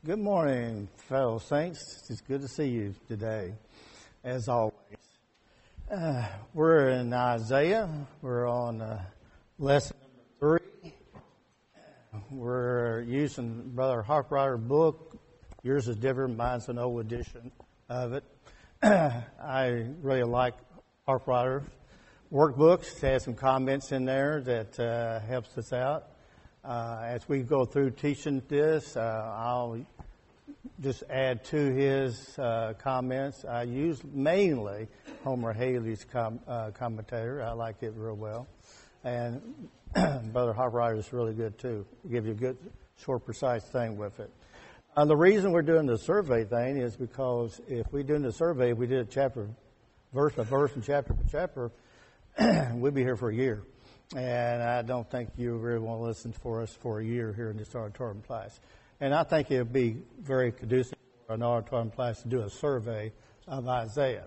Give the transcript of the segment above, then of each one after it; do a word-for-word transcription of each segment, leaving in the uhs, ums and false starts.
Good morning, fellow saints. It's good to see you today, as always. Uh, we're in Isaiah. We're on uh, lesson number three. We're using Brother Harpwriter book. Yours is different. Mine's an old edition of it. I really like Harpwriter workbooks. It has some comments in there that uh, helps us out. Uh, as we go through teaching this, uh, I'll just add to his uh, comments. I use mainly Homer Haley's com- uh, commentator. I like it real well. And Brother Harpwriter is really good too. Give you a good, short, precise thing with it. Uh, the reason we're doing the survey thing is because if we're doing the survey, if we did it chapter, verse by verse and chapter by chapter, we'd be here for a year. And I don't think you really want to listen for us for a year here in this auditorium class. And I think it would be very conducive for an auditorium class to do a survey of Isaiah.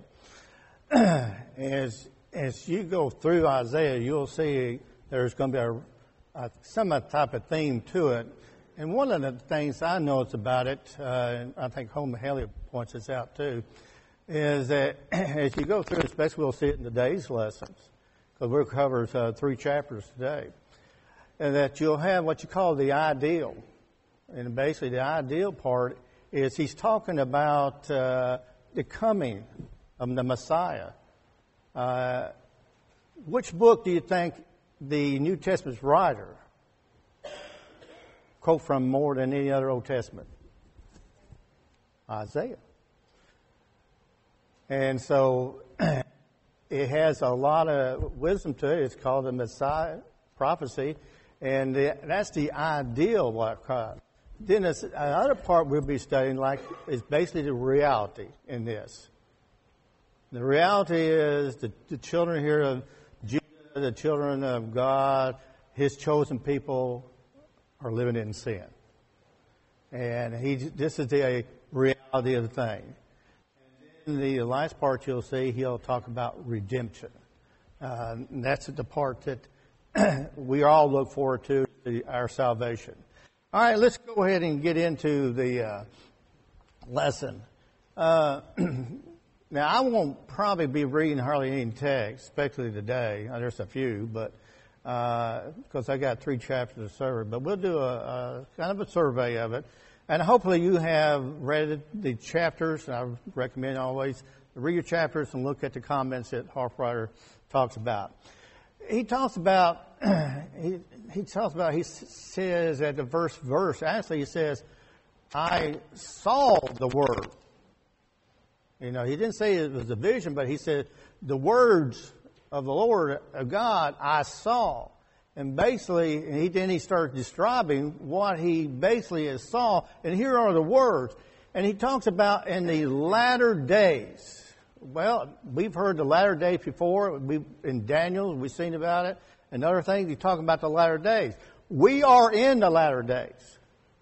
as as you go through Isaiah, you'll see there's going to be a, a some type of theme to it. And one of the things I notice about it, uh, and I think Homer Haley points this out too, is that as you go through, especially we'll see it in today's lessons, because we'll cover uh, three chapters today, and that you'll have what you call the ideal. And basically the ideal part is he's talking about uh, the coming of the Messiah. Uh, which book do you think the New Testament's writer quote from more than any other Old Testament? Isaiah. And so it has a lot of wisdom to it. It's called the Messiah prophecy, and the, that's the ideal what God. Then this, another part we'll be studying like is basically the reality in this. The reality is the, the children here of Judah, the children of God, His chosen people, are living in sin, and he. This is the reality of the thing. And in the last part, you'll see he'll talk about redemption. Uh, and that's the part that we all look forward to, the, our salvation. All right, let's go ahead and get into the uh, lesson. Uh, now, I won't probably be reading hardly any text, especially today. Uh, there's a few, but because uh, I got three chapters to survey. But we'll do a, a kind of a survey of it. And hopefully you have read the chapters. I recommend always read your chapters and look at the comments that Harpwriter talks about. He talks about, he, he talks about, he says at the verse, verse, actually he says, I saw the Word. You know, he didn't say it was a vision, but he said, the words of the Lord, of God, I saw. And basically, and he, then he started describing what he basically has saw. And here are the words. And he talks about in the latter days. Well, we've heard the latter days before. We, in Daniel, we've seen about it. And other things, he's talking about the latter days. We are in the latter days.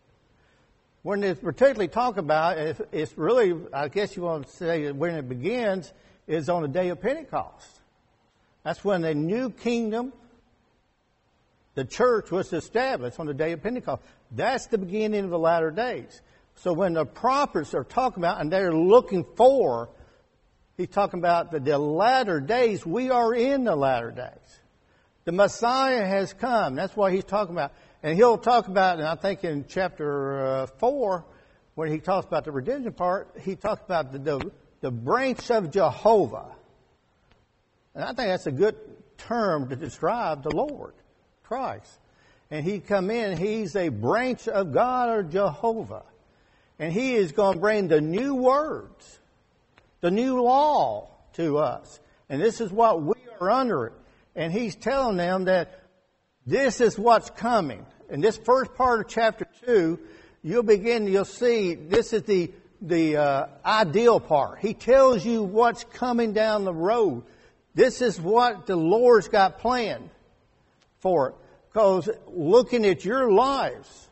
When it's particularly talk about, it's, it's really, I guess you want to say when it begins, is on the day of Pentecost. That's when the new kingdom, the church, was established on the day of Pentecost. That's the beginning of the latter days. So when the prophets are talking about, and they're looking for, he's talking about the, the latter days. We are in the latter days. The Messiah has come. That's what he's talking about. And he'll talk about, and I think in chapter uh, four, when he talks about the redemption part, he talks about the, the, the branch of Jehovah. And I think that's a good term to describe the Lord, Christ. And he come in, he's a branch of God or Jehovah. And he is going to bring the new words, the new law to us. And this is what we are under it. And he's telling them that this is what's coming. In this first part of chapter two, you'll begin, you'll see this is the, the uh, ideal part. He tells you what's coming down the road. This is what the Lord's got planned for it. Because looking at your lives,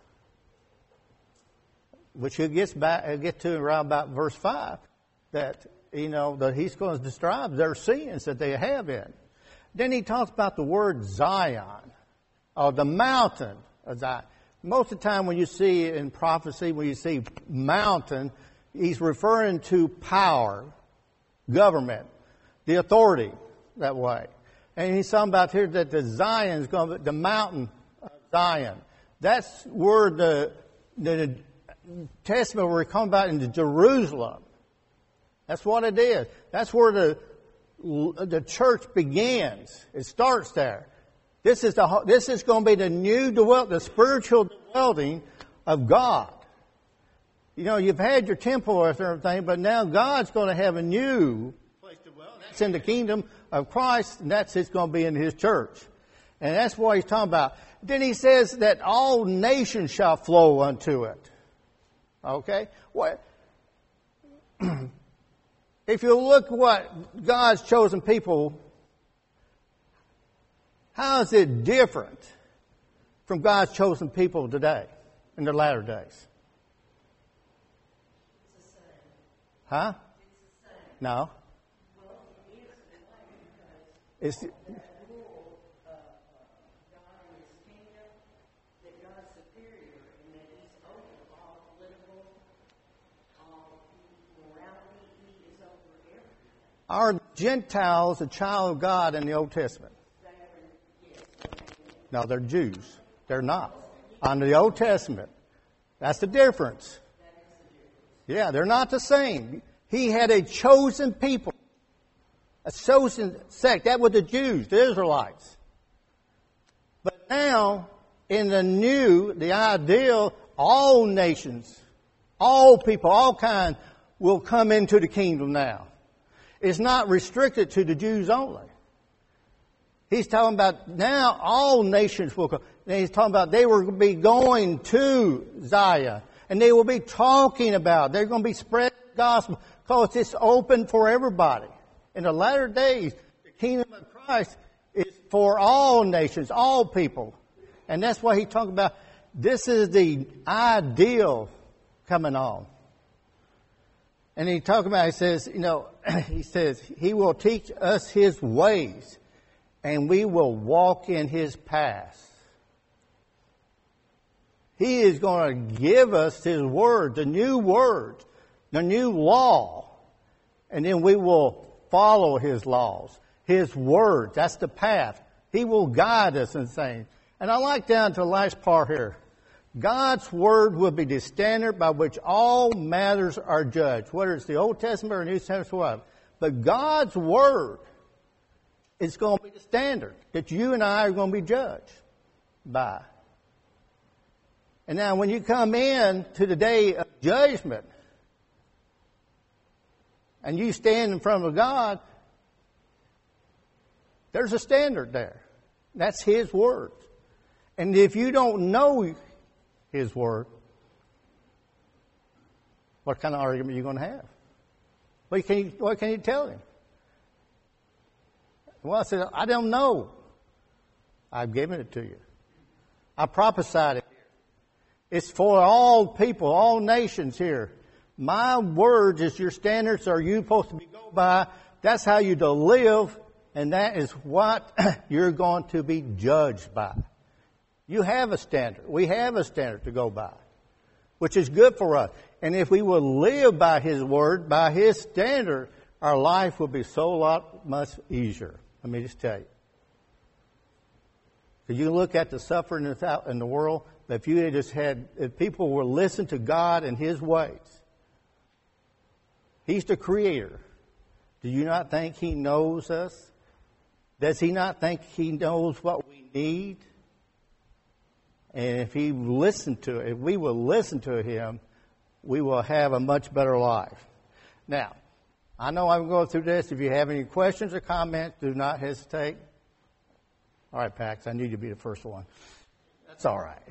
which he gets back, I'll get to around about verse five, that, you know, that he's going to describe their sins that they have in. Then he talks about the word Zion, or the mountain of Zion. Most of the time when you see in prophecy, when you see mountain, he's referring to power, government, the authority that way. And he's talking about here that the Zion is going to be the mountain of Zion. That's where the, the Testament we're talking about into Jerusalem. That's what it is. That's where the the church begins. It starts there. This is the this is going to be the new dwell, the spiritual dwelling of God. You know, you've had your temple and everything, but now God's going to have a new place to dwell. That's in the kingdom of Christ, and that's it's going to be in His church. And that's what He's talking about. Then He says that all nations shall flow unto it. Okay? What? If you look what God's chosen people, how is it different from God's chosen people today in the latter days? It's the same. Huh? It's the same. No. Well, it is because It's that rule of God and His kingdom, that God's superior and that He's over all political, all morality, He is over everything. Are Gentiles a child of God in the Old Testament? No, they're Jews. They're not. On the Old Testament. That's the difference. Yeah, they're not the same. He had a chosen people. A chosen sect. That was the Jews, the Israelites. But now, in the new, the ideal, all nations, all people, all kinds will come into the kingdom now. It's not restricted to the Jews only. He's talking about now all nations will come. And he's talking about they will be going to Zion. And they will be talking about, they're going to be spreading the gospel because it's open for everybody. In the latter days, the kingdom of Christ is for all nations, all people. And that's why he's talking about this is the ideal coming on. And he talking about, he says, you know, he says, He will teach us His ways and we will walk in His paths. He is going to give us His word, the new word, the new law. And then we will follow His laws, His word. That's the path. He will guide us in saying. And I like down to the last part here. God's word will be the standard by which all matters are judged, whether it's the Old Testament or New Testament or whatever. But God's word is going to be the standard that you and I are going to be judged by. And now when you come in to the day of judgment and you stand in front of God, there's a standard there. That's His word. And if you don't know His word, what kind of argument are you going to have? What can you, what can you tell Him? Well, I said, I don't know. I've given it to you. I prophesied it. It's for all people, all nations here. My words is your standards are you supposed to be go by. That's how you to live, and that is what you're going to be judged by. You have a standard. We have a standard to go by, which is good for us. And if we will live by His word, by His standard, our life will be so lot much easier. Let me just tell you. Because you look at the suffering that's out in the world, if you had just had, if people will listen to God and His ways, He's the Creator. Do you not think He knows us? Does He not think He knows what we need? And if He listened to it, if we will listen to Him, we will have a much better life. Now, I know I'm going through this. If you have any questions or comments, do not hesitate. All right, Pax, I need you to be the first one. That's all right.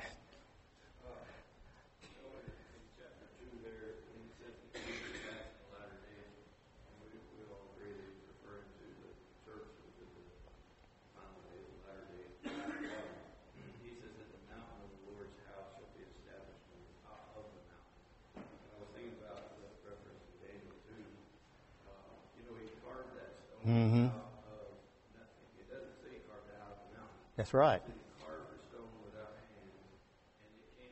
Mm-hmm. It doesn't say carved out of the mountain. That's right. It carved a stone without hands, and it came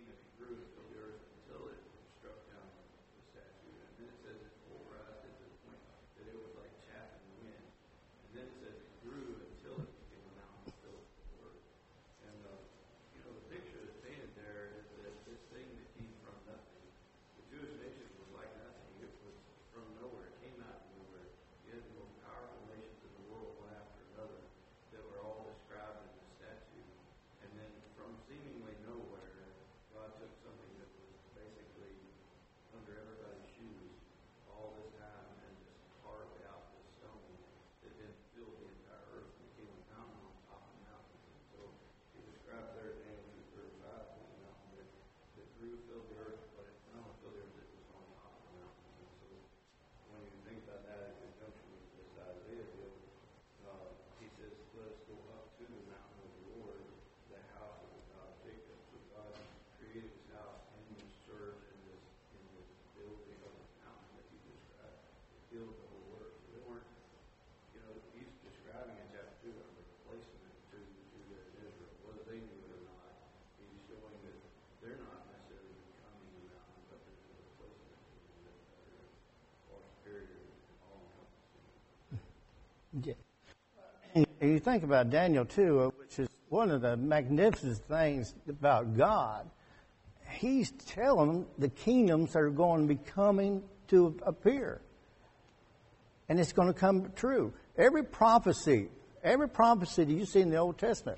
killed the whole world. They weren't, you know, he's describing in chapter two a replacement to, to their Israel, whether they knew it or not. He's showing that they're not necessarily becoming the mountain, but there's a replacement to them that are far superior and all encompassing. Yeah. And you think about Daniel two, which is one of the magnificent things about God. He's telling them the kingdoms that are going to be coming to appear. And it's going to come true. Every prophecy, every prophecy that you see in the Old Testament,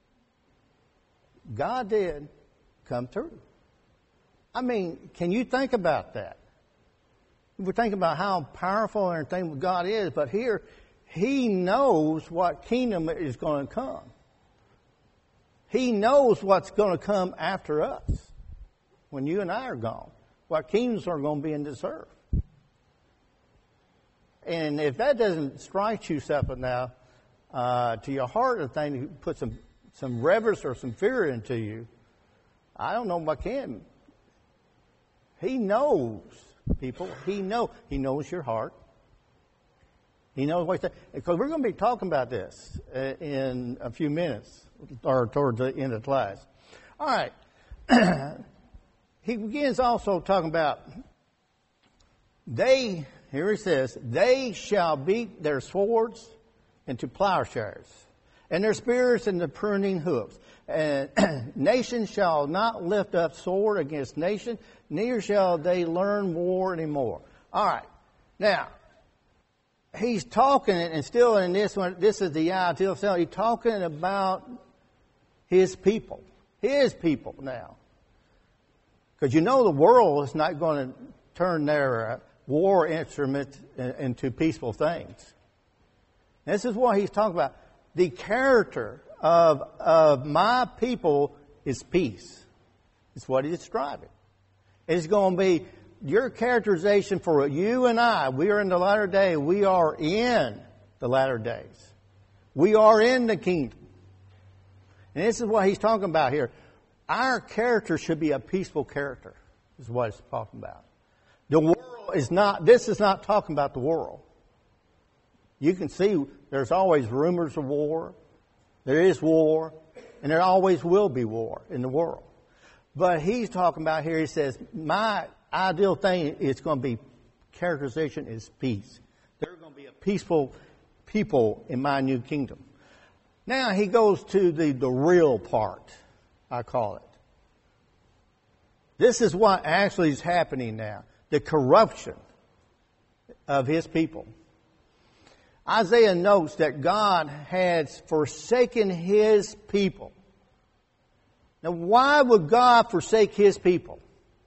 God did come true. I mean, can you think about that? We think about how powerful and everything God is, but here, He knows what kingdom is going to come. He knows what's going to come after us when you and I are gone. What kingdoms are going to be in this earth. And if that doesn't strike you something now uh, to your heart, a thing to put some, some reverence or some fear into you, I don't know what can. He knows, people. He know. He knows your heart. He knows what you because we're going to be talking about this in a few minutes or towards the end of class. All right. He begins also talking about they, here he says, they shall beat their swords into plowshares and their spears into pruning hooks. And nation shall not lift up sword against nation, neither shall they learn war anymore. All right. Now, he's talking, and still in this one, this is the ideal self. He's talking about his people. His people now. Because you know the world is not going to turn their uh, war instruments into peaceful things. This is what he's talking about. The character of, of my people is peace. It's what he's describing. It's going to be your characterization for you and I. We are in the latter day. We are in the latter days. We are in the kingdom. And this is what he's talking about here. Our character should be a peaceful character, is what it's talking about. The world is not, this is not talking about the world. You can see there's always rumors of war. There is war. And there always will be war in the world. But he's talking about here, he says, my ideal thing is going to be, characterization is peace. There's going to be a peaceful people in my new kingdom. Now he goes to the, the real part, I call it. This is what actually is happening now. The corruption of his people. Isaiah notes that God has forsaken his people. Now why would God forsake his people?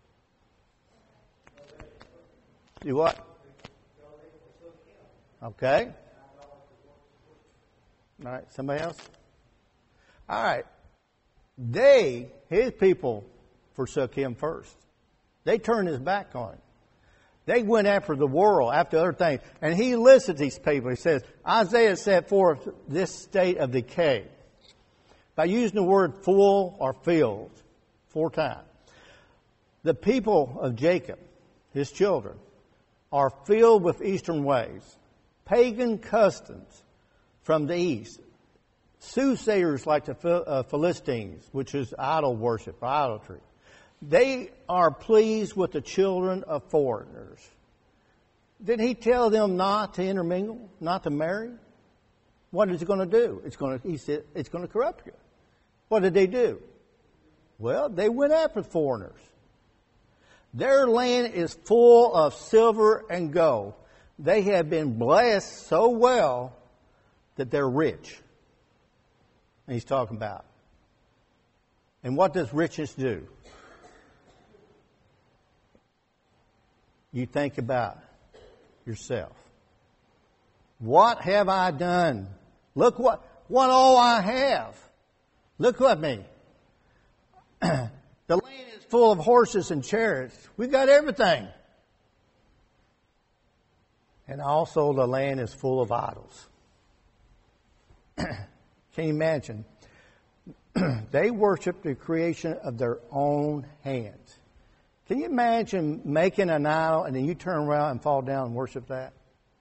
Do what? Okay. All right. Somebody else? All right. They, his people, forsook him first. They turned his back on him. They went after the world, after other things. And he listed these people. He says, Isaiah set forth this state of decay by using the word full or filled four times. The people of Jacob, his children, are filled with eastern ways, pagan customs from the east, soothsayers like the Philistines, which is idol worship, idolatry. They are pleased with the children of foreigners. Did he tell them not to intermingle, not to marry? What is it going to do? It's going to, he said, it's going to corrupt you. What did they do? Well, they went after foreigners. Their land is full of silver and gold. They have been blessed so well that they're rich. And he's talking about. And what does riches do? You think about yourself. What have I done? Look what, what all I have. Look at me. The land is full of horses and chariots. We've got everything. And also the land is full of idols. Can you imagine? They worship the creation of their own hands. Can you imagine making an idol and then you turn around and fall down and worship that?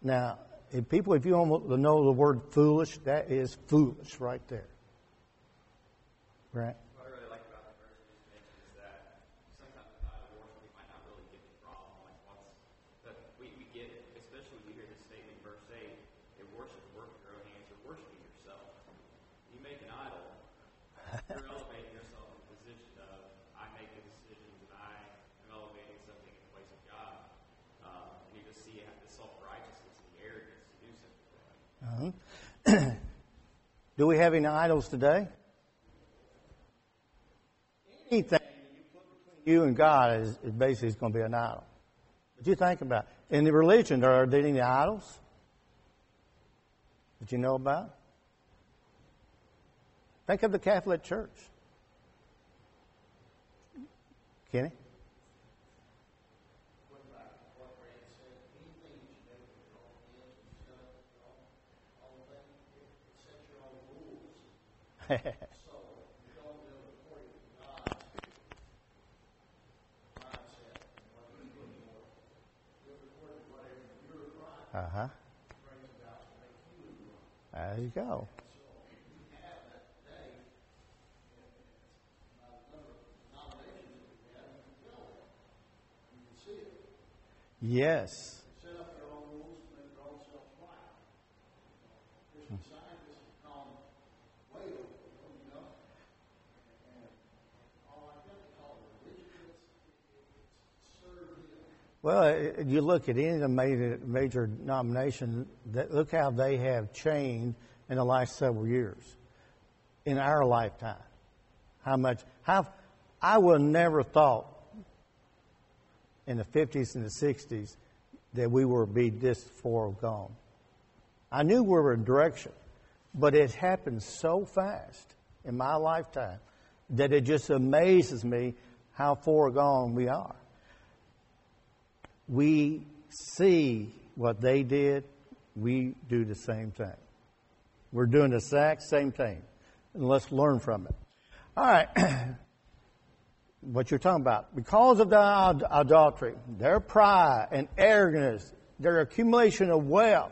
Now, if people, if you want to know the word foolish, that is foolish right there. Right? What I really like about the verse you just mentioned is that sometimes with idol worship we might not really get the problem. Like once, but we, we get it, especially when you hear this statement in verse eight, it worship the work of your own hands, you're worshiping yourself. You make an idol, you're elevating yourself in the position of, I make the decisions and I am elevating something in place of God. Um, and you just see the self-righteousness and the arrogance to do something like that. Uh-huh. Do we have any idols today? Anything you put between you and God is, is basically is going to be an idol. But you think about it. In the religion, are there any idols that you know about? Think of the Catholic Church. Kenny? Uh-huh. There you go. Yes. Well, you look at any of the major, major denominations, that look how they have changed in the last several years, in our lifetime. How much, how, I would never thought in the fifties and the sixties that we would be this far gone. I knew we were in direction, but it happened so fast in my lifetime that it just amazes me how far gone we are. We see what they did, we do the same thing. We're doing the exact same thing. And let's learn from it. All right. What you're talking about. Because of the idolatry, their pride and arrogance, their accumulation of wealth,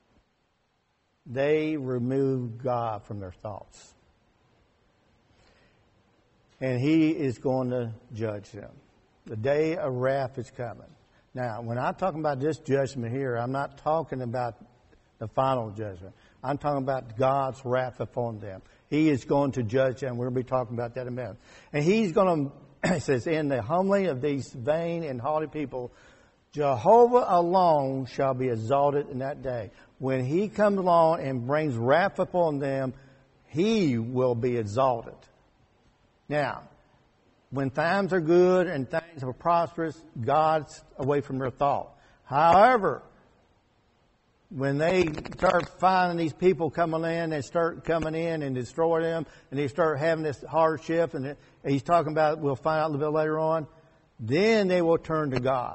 they removed God from their thoughts. And He is going to judge them. The day of wrath is coming. Now, when I'm talking about this judgment here, I'm not talking about the final judgment. I'm talking about God's wrath upon them. He is going to judge them. We're going to be talking about that in a minute. And He's going to, it says, in the humbling of these vain and haughty people, Jehovah alone shall be exalted in that day. When He comes along and brings wrath upon them, He will be exalted. Now, when times are good and things are prosperous, God's away from their thought. However, when they start finding these people coming in, they start coming in and destroy them, and they start having this hardship, and He's talking about, we'll find out a little bit later on, then they will turn to God.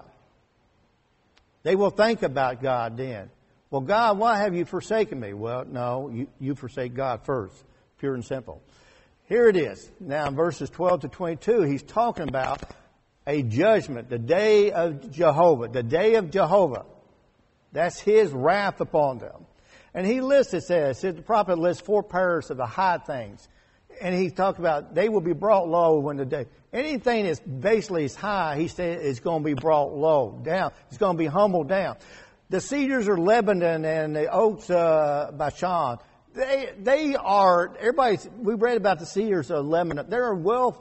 They will think about God then. Well, God, why have you forsaken me? Well, no, you, you forsake God first, pure and simple. Here it is. Now, in verses twelve to twenty-two, he's talking about a judgment, the day of Jehovah, the day of Jehovah. That's His wrath upon them. And he lists, it says, the prophet lists four pairs of the high things. And he talked about they will be brought low when the day. Anything that's basically is high, he said, is going to be brought low, down. It's going to be humbled down. The cedars of Lebanon and the oaks of Bashan, They they are, everybody's, we read about the cedars of Lebanon. They're well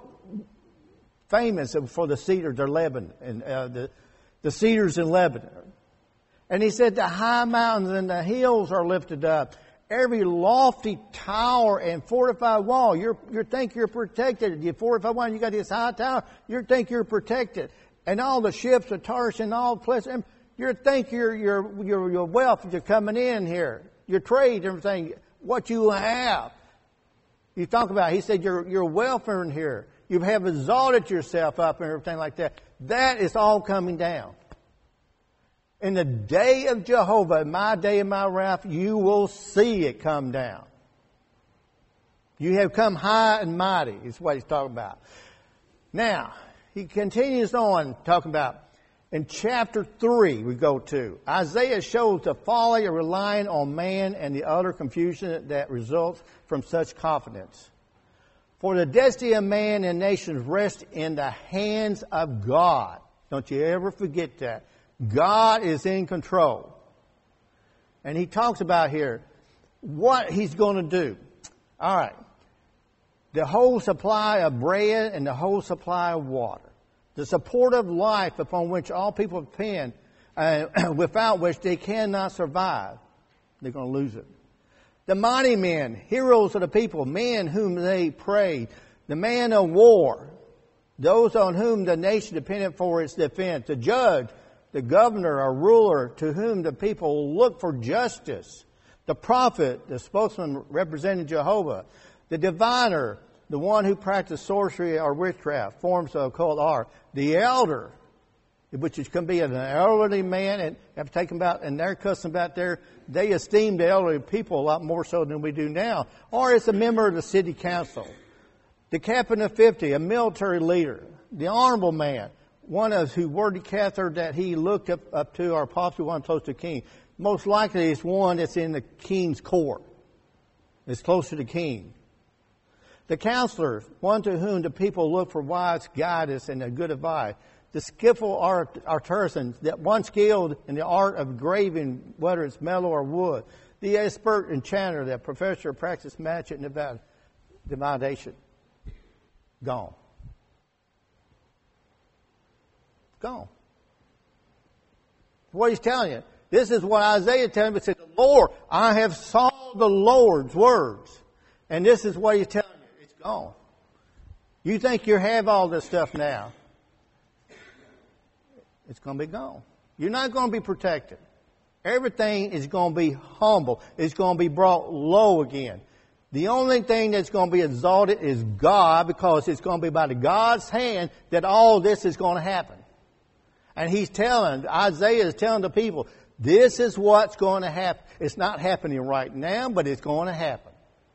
famous for the cedars of Lebanon, and uh, the, the cedars in Lebanon. And he said the high mountains and the hills are lifted up. Every lofty tower and fortified wall, you're, you think you're protected. You fortified wall, you got this high tower, you think you're protected. And all the ships of Tarshish and all the places, you think your your your your wealth you're coming in here, your trade, everything. What you have. You talk about, he said, your, your welfare in here. You have exalted yourself up and everything like that. That is all coming down. In the day of Jehovah, in my day of my wrath, you will see it come down. You have come high and mighty, is what he's talking about. Now, he continues on talking about, In chapter three, we go to, Isaiah shows the folly of relying on man and the utter confusion that results from such confidence. For the destiny of man and nations rests in the hands of God. Don't you ever forget that. God is in control. And he talks about here what he's going to do. All right. The whole supply of bread and the whole supply of water. The support of life upon which all people depend, uh, without which they cannot survive. They're going to lose it. The mighty men, heroes of the people, men whom they praise. The man of war, those on whom the nation depended for its defense. The judge, the governor or ruler to whom the people look for justice. The prophet, the spokesman representing Jehovah. The diviner, the one who practiced sorcery or witchcraft, forms of occult art. The elder, which is going to be an elderly man, and have to take them about, and they're cussing about their, they esteem the elderly people a lot more so than we do now. Or it's a member of the city council. The captain of fifty, a military leader. The honorable man, one of who worthy Cather that he looked up, up to, or possibly one close to the king. Most likely it's one that's in the king's court. It's close to the king. The counselors, one to whom the people look for wise guidance and a good advice. The skillful art, artisans, that one skilled in the art of graving, whether it's metal or wood. The expert enchanter, that professor of practice magic and divination. Gone. Gone. What he's telling you. This is what Isaiah telling you. He said, the Lord, I have saw the Lord's words. And this is what he's telling you. It's gone. You think you have all this stuff now. It's going to be gone. You're not going to be protected. Everything is going to be humble. It's going to be brought low again. The only thing that's going to be exalted is God, because it's going to be by the God's hand that all this is going to happen. And he's telling, Isaiah is telling the people, this is what's going to happen. It's not happening right now, but it's going to happen.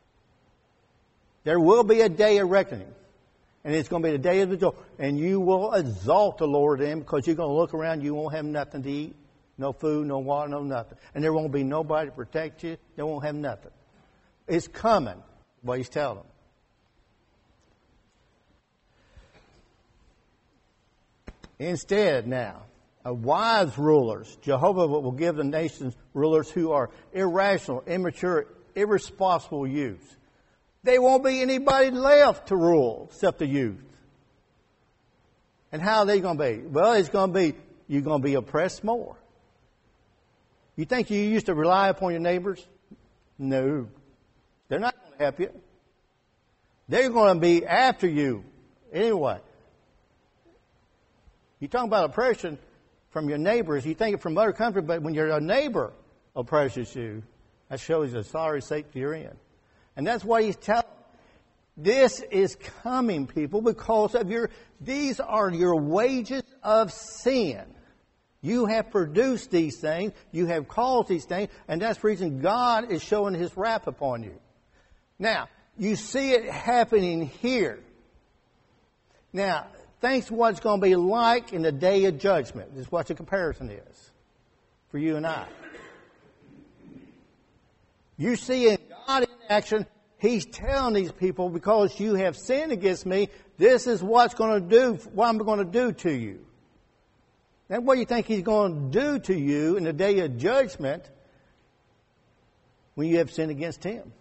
There will be a day of reckoning. And it's going to be the day of the joy. And you will exalt the Lord then, because you're going to look around, you won't have nothing to eat. No food, no water, no nothing. And there won't be nobody to protect you. They won't have nothing. It's coming, what he's telling them. Instead now, of wise rulers, Jehovah will give the nations rulers who are irrational, immature, irresponsible youths. There won't be anybody left to rule except the youth. And how are they going to be? Well, it's going to be, you're going to be oppressed more. You think you used to rely upon your neighbors? No. They're not going to help you. They're going to be after you anyway. You talk about oppression from your neighbors. You think it from other countries, but when your neighbor oppresses you, that shows the sorry state you're in. And that's why he's telling them, this is coming, people, because of your, these are your wages of sin. You have produced these things. You have caused these things. And that's the reason God is showing his wrath upon you. Now, you see it happening here. Now, think what it's going to be like in the day of judgment. This is what the comparison is for you and I. You see in God in action, he's telling these people, because you have sinned against me, this is what's going to do, what I'm going to do to you. And what do you think he's going to do to you in the day of judgment when you have sinned against him?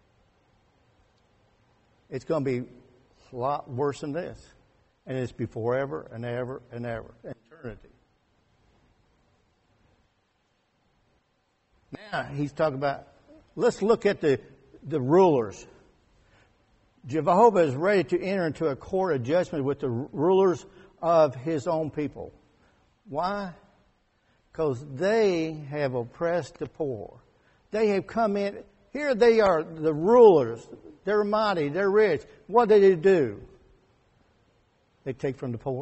It's going to be a lot worse than this. And it's be forever and ever and ever. Eternity. Now, he's talking about, let's look at the, the rulers. Jehovah is ready to enter into a court of judgment with the rulers of his own people. Why? Because they have oppressed the poor. They have come in. Here they are, the rulers. They're mighty. They're rich. What do they do? They take from the poor.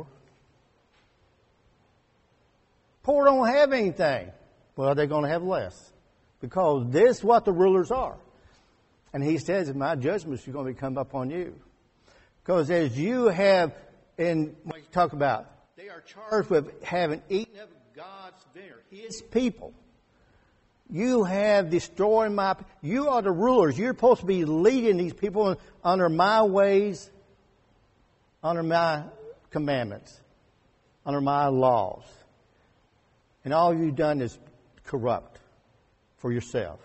Poor don't have anything. Well, they're going to have less. Because this is what the rulers are. And he says, my judgments are going to come up on you. Because as you have, in what you talk about, They are charged with having eaten of God's vineyard, His people. You have destroyed my... You are the rulers. You're supposed to be leading these people under my ways, under my commandments, under my laws. And all you've done is corrupt for yourself.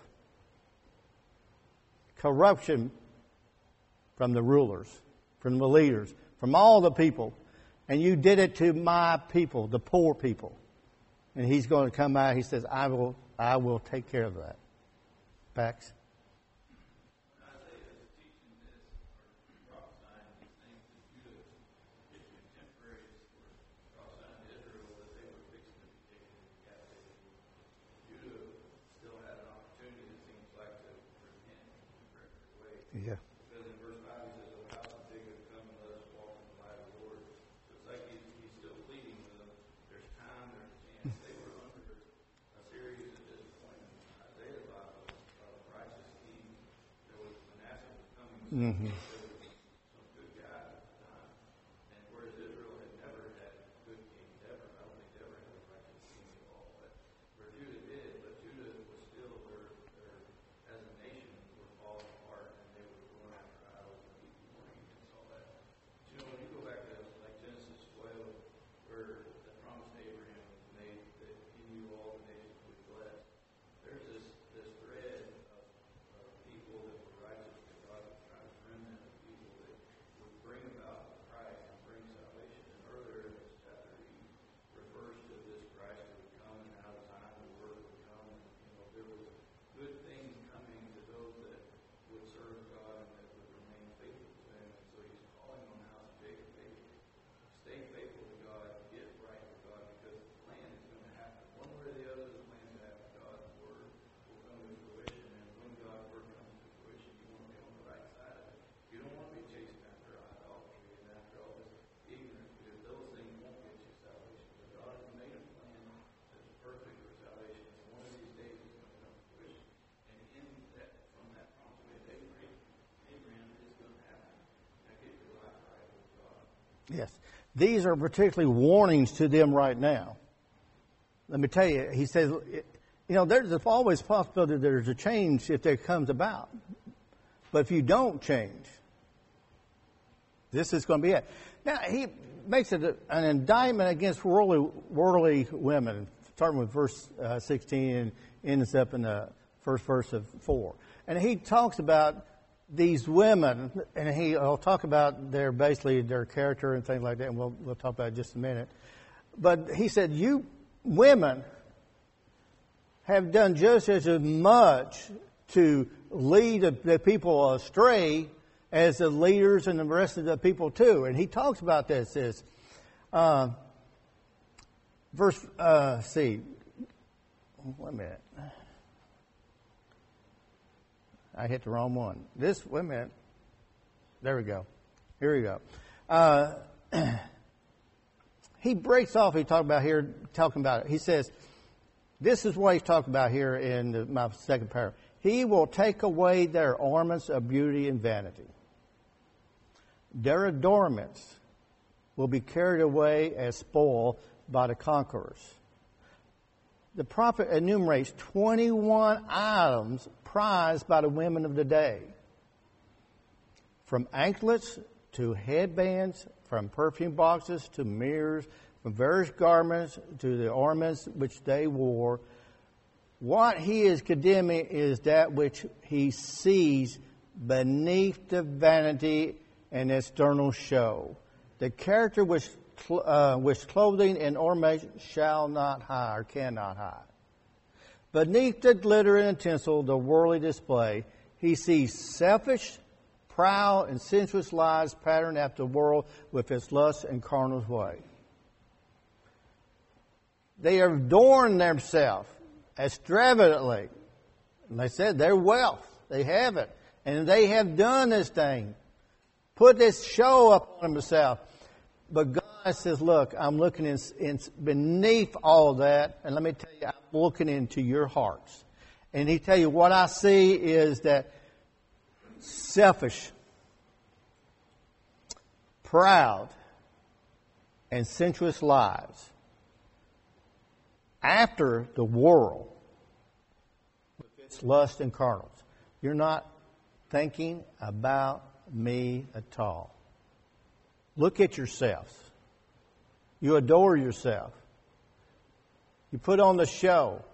Corruption from the rulers, from the leaders, from all the people. And you did it to my people, the poor people. And He's going to come out. He says, I will... I will take care of that. Pax? Yeah. Because in verse five he says, "O house of Jacob, come and let us walk in the light of the Lord." So it's like he's, he's still pleading with them. There's time, there's a chance. They were under a series of disappointments. Isaiah's life was a righteous king. There was Manasseh was coming. Mm-hmm. There was some good guys at the time. And whereas Israel had never had good kings, ever. I don't think they ever had a righteous king at all. But where Judah did, but Judah was still their, their as a nation were falling apart. They were going after idols and keeping mourning against all that. But you know, when you go back to like Genesis twelve, where the promise to Abraham was made that in you all the nations would be blessed, there's this, this thread of, of people that were righteous that God was trying to remnant of people that would bring about Christ and bring salvation. And earlier in this chapter, he refers to this Christ that would come and out of time the word would come. And, you know, there was good things coming to those that would serve God and that would remain faithful to Him. And so He's calling on the house of Jacob, hey, stay faithful to God, get right with God, because the plan is going to happen. One way or the other, the plan to have God's word will come to fruition. And when God's word comes to fruition, you want to be on the right side of it. You don't want to be chasing after idolatry and after all this ignorance, because those things won't get you salvation. But God has made a plan that's perfect for salvation. So one of these days it's going to come to fruition. And in that, from that promise with Abraham, Abraham is going to happen. Now get your life right with God. Yes. These are particularly warnings to them right now. Let me tell you, he says, you know, there's always a possibility there's a change if there comes about. But if you don't change, this is going to be it. Now, he makes it a, an indictment against worldly, worldly women, starting with verse uh, sixteen and ends up in the first verse of four. And he talks about these women, and he, he'll talk about their, basically their character and things like that, and we'll, we'll talk about it in just a minute. But he said, you women have done just as much to lead the, the people astray as the leaders and the rest of the people too. And he talks about this, this uh, verse, uh, see, wait a minute. I hit the wrong one. This, wait a minute. There we go. Here we go. Uh, he breaks off, he talked about here, talking about it. He says, this is what he's talking about here in the, my second paragraph. He will take away their ornaments of beauty and vanity. Their adornments will be carried away as spoil by the conquerors. The prophet enumerates twenty-one items prized by the women of the day. From anklets to headbands, from perfume boxes to mirrors, from various garments to the ornaments which they wore. What he is condemning is that which he sees beneath the vanity and external show. The character which, uh, which clothing and ornament shall not hide or cannot hide. Beneath the glitter and tinsel, the worldly display, he sees selfish, proud, and sensuous lives patterned after the world with its lust and carnal way. They adorn themselves extravagantly. And they said their wealth, they have it. And they have done this thing. Put this show up on themselves. But God says, look, I'm looking in, in beneath all that, and let me tell you, I'm looking into your hearts. And he tell you, what I see is that selfish, proud, and sensuous lives after the world with its lust and carnals. You're not thinking about me at all. Look at yourselves. You adore yourself. You put on the show.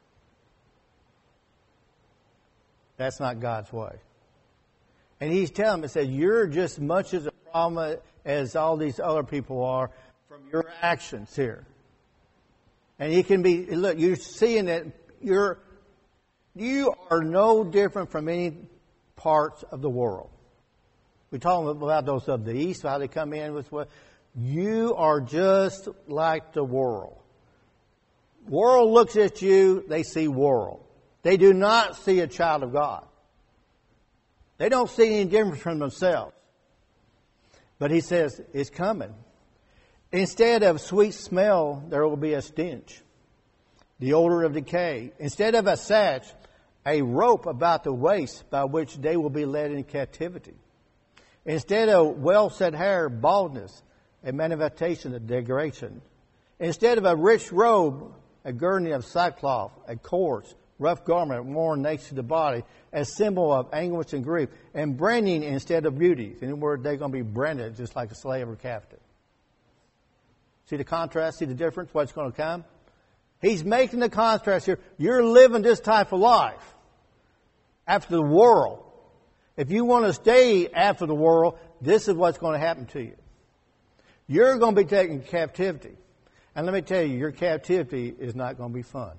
That's not God's way. And he's telling them, he said, you're just as much as a problem as all these other people are from your actions here. And he can be, look, you're seeing that you're, you are no different from any parts of the world. We talk about those of the East, how they come in with what. You are just like the world. World looks at you, they see world. They do not see a child of God. They don't see any difference from themselves. But he says, it's coming. Instead of sweet smell, there will be a stench. The odor of decay. Instead of a sash, a rope about the waist by which they will be led into captivity. Instead of well-set hair, baldness, a manifestation of degradation. Instead of a rich robe, a girding of sackcloth, a coarse, rough garment worn next to the body, a symbol of anguish and grief, and branding instead of beauty. In other words, they're going to be branded just like a slave or captive. See the contrast? See the difference? What's going to come? He's making the contrast here. You're living this type of life after the world. If you want to stay after the world, this is what's going to happen to you. You're going to be taken captivity. And let me tell you, your captivity is not going to be fun.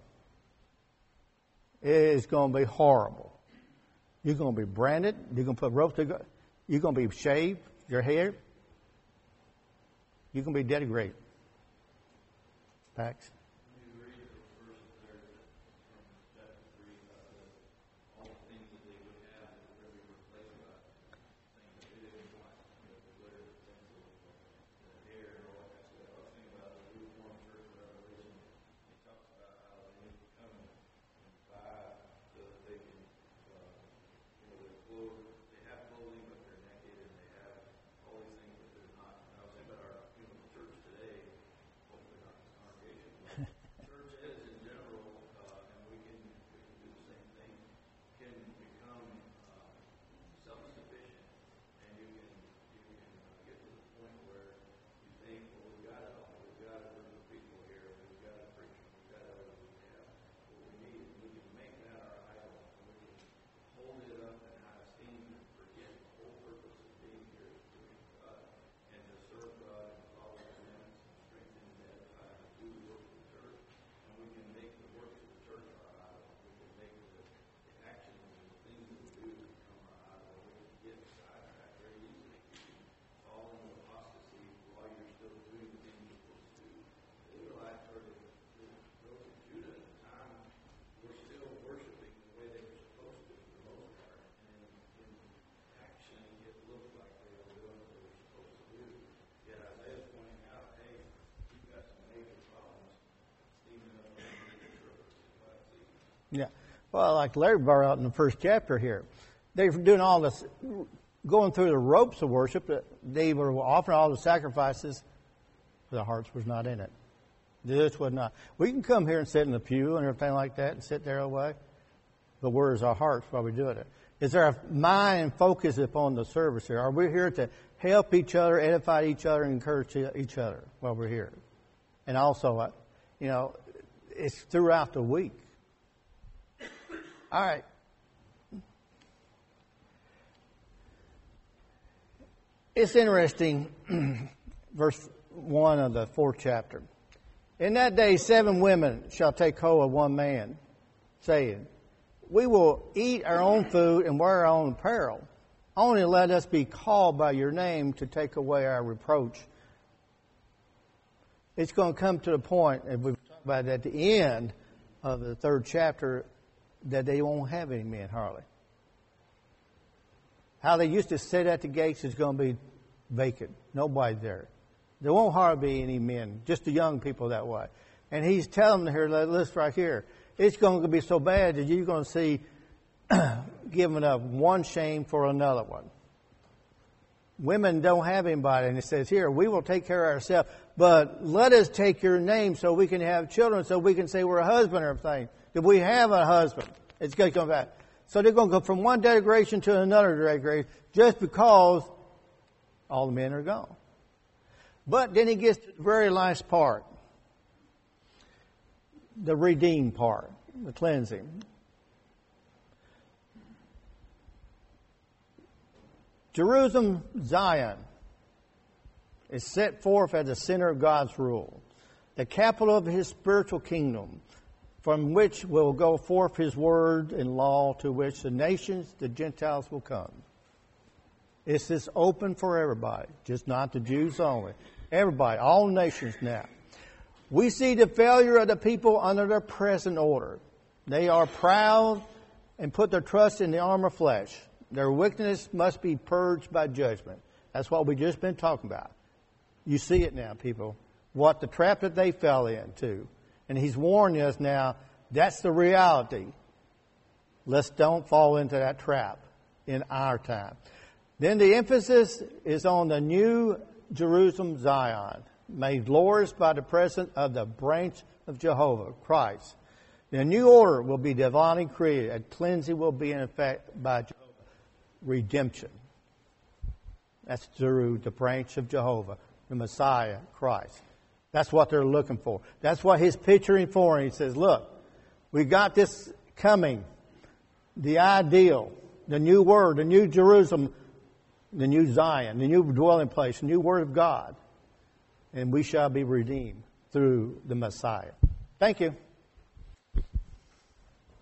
It is going to be horrible. You're going to be branded. You're going to put ropes to. You're going to be shaved, your hair. You're going to be degraded. Pax. Yeah. Well, like Larry brought out in the first chapter here, they were doing all this, going through the ropes of worship. That they were offering all the sacrifices, but their hearts was not in it. This was not. We can come here and sit in the pew and everything like that and sit there away. But where is our hearts while we're doing it? Is there a mind focus upon the service here? Are we here to help each other, edify each other, and encourage each other while we're here? And also, you know, it's throughout the week. All right. It's interesting, verse one of the fourth chapter. In that day, seven women shall take hold of one man, saying, we will eat our own food and wear our own apparel. Only let us be called by your name to take away our reproach. It's going to come to the point, and we've talked about it at the end of the third chapter, that they won't have any men, hardly. How they used to sit at the gates is going to be vacant. Nobody's there. There won't hardly be any men, just the young people that way. And he's telling them here, list right here, it's going to be so bad that you're going to see giving up one shame for another one. Women don't have anybody. And it says here, we will take care of ourselves. but let us take your name so we can have children, so we can say we're a husband or everything. That we have a husband. It's going to come back. So they're going to go from one degradation to another degradation just because all the men are gone. But then he gets to the very last part. The redeemed part. The cleansing. Jerusalem, Zion, is set forth as the center of God's rule, the capital of His spiritual kingdom, from which will go forth His word and law, to which the nations, the Gentiles, will come. It's just open for everybody, just not the Jews only. Everybody, all nations now. We see the failure of the people under their present order. They are proud and put their trust in the arm of flesh. Their wickedness must be purged by judgment. That's what we've just been talking about. You see it now, people. What the trap that they fell into. And He's warning us now, that's the reality. Let's don't fall into that trap in our time. Then the emphasis is on the new Jerusalem, Zion, made glorious by the presence of the branch of Jehovah, Christ. The new order will be divinely created. A cleansing will be in effect by Jehovah. Redemption. That's through the branch of Jehovah, the Messiah, Christ. That's what they're looking for. That's what He's picturing for. And He says, look, we got this coming. The ideal, the new word, the new Jerusalem, the new Zion, the new dwelling place, the new word of God. And we shall be redeemed through the Messiah. Thank you.